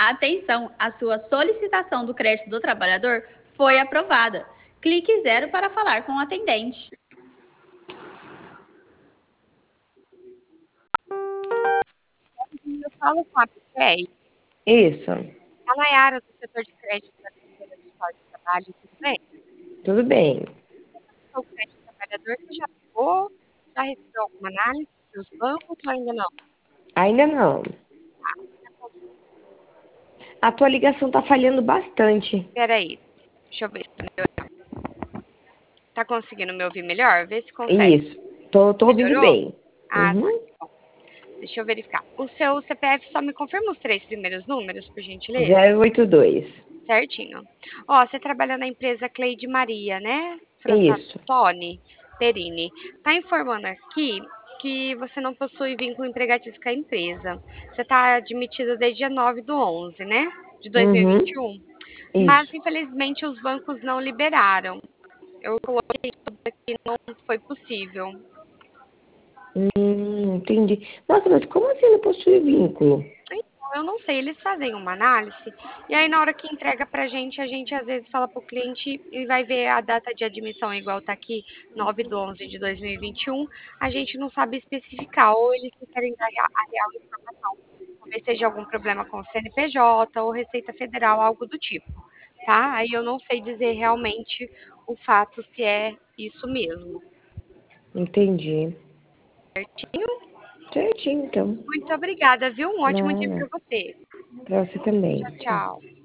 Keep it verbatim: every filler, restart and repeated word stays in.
Atenção, a sua solicitação do crédito do trabalhador foi aprovada. Clique zero para falar com o atendente. Eu falo com a Bipé, Isso, a Nayara do setor de crédito da Defesa Fiscal de Trabalho, tudo bem? tudo bem. O crédito do trabalhador, você já pegou? Já recebeu alguma análise dos bancos ou ainda não? Ainda não. A tua ligação tá falhando bastante. Peraí, deixa eu ver. Tá conseguindo me ouvir melhor? Vê se consegue. Isso, tô, tô ouvindo Melhorou? bem. Ah, tá. Uhum. Bom, deixa eu verificar. O seu C P F só me confirma os três primeiros números, por gentileza? zero oito dois. Certinho. Ó, você trabalha na empresa Cleide Maria, né? Isso. Francatone Perini. Tá informando aqui que você não possui vínculo empregatício com a empresa. Você tá admitida desde dia nove do onze, né? De Uhum. dois mil e vinte e um. Mas, Isso. infelizmente, os bancos não liberaram. Eu coloquei tudo aqui, não foi possível. Hum, entendi. Nossa, mas como assim não possui vínculo? Então, eu não sei, eles fazem uma análise e aí na hora que entrega pra gente, a gente às vezes fala pro cliente e vai ver a data de admissão, igual tá aqui, nove de onze de dois mil e vinte e um, a gente não sabe especificar, ou eles não querem dar a a real informação. Talvez seja algum problema com o C N P J ou Receita Federal, algo do tipo, tá? Aí eu não sei dizer realmente o fato se é isso mesmo. Entendi. Certinho? Certinho, então. Muito obrigada, viu? Um ótimo dia Nada. para você. Pra você também. Tchau, Tchau. tchau.